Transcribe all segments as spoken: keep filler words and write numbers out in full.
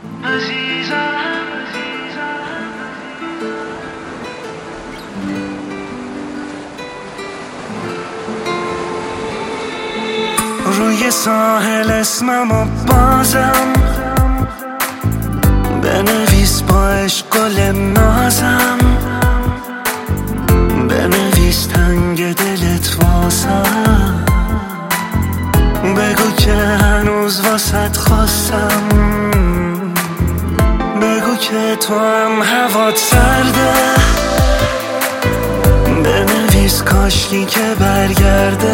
روی ساحل اسممو بازم بنویس با عشق گل نازم، بنویس تنگ دلت واسم، بگو که هنوز واسط خواستم، بگو که تو هم هوات سرده، بنویس کاشکی که برگرده،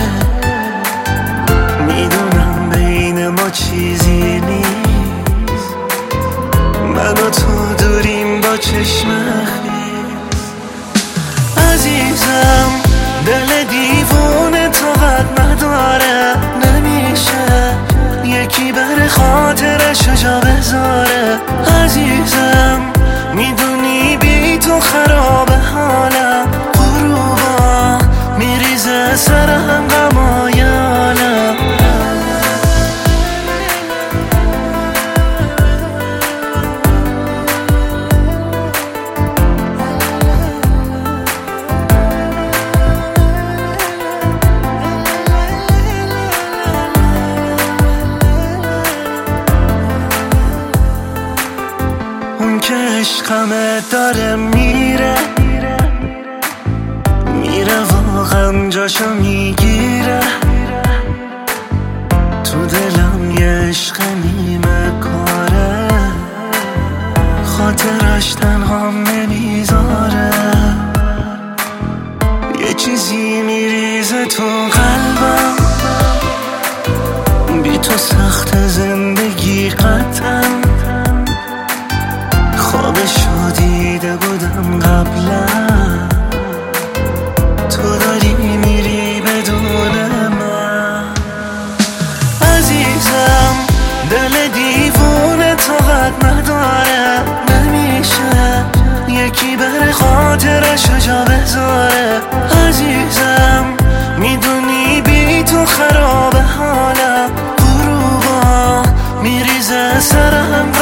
میدونم بین ما چیزی نیست، من و تو دوریم با چشم خیز. عزیزم دل دیوونه طاقت نداره، نمیشه یکی بر خاطرشو جا بذاره. عزیزم میدونی بی تو خراب حالم، غروبا میریزه سرم غمای عالم. اون که عشقمه داره میره میره واقعا جاشو میگیره، تو دلم یه عشق نیمه کاره، خاطرش تنهام نمیذاره، یه چیزی میریزه تو قلبم، بی تو سخت زندگی قطعا، خوابشو دیده بودم قبلا، تو داری میری بدون من. عزیزم دل دیوونه طاقت نداره، نمیشه یکی بر خاطرشو جا بذاره. عزیزم میدونی بی تو خراب حالم، غروبا میریزه سرم